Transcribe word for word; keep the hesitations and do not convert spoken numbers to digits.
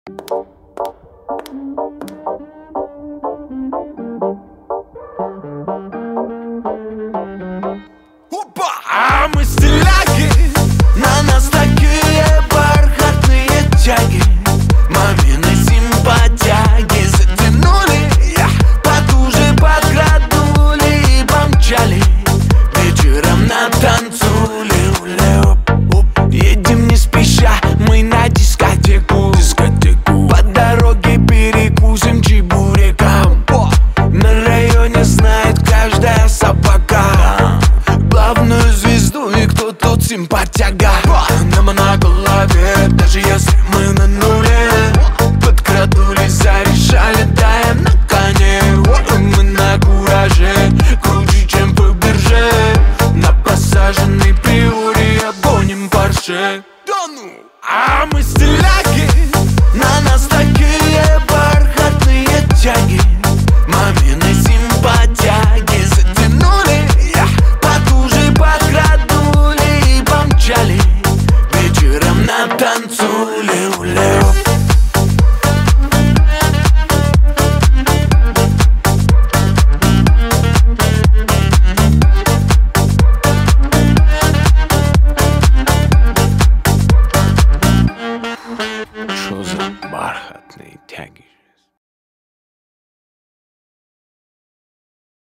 Опа! А мы стиляги, на нас такие бархатные тяги. Мамины симпатяги затянули, потуже подградули и помчали. Вечером на танцуле, едем не спеша, мы на дискотеку, дискотеку. По дороге перекусим чебуреком. На районе знает каждая собака главную звезду и кто тут симпатяга. Нам на голове, даже если мы на нуле, подкрадулись, зарешали, даем на коне. Мы на кураже, круче, чем по бирже. На посаженной приоре обгоним Порше. Да ну! А мы стиляги, на нас такие бархатные тяги. Мамины симпатяги затянули, потуже подкрадули и помчали. Вечером на танцуле, уле. Что за бархатные тяги?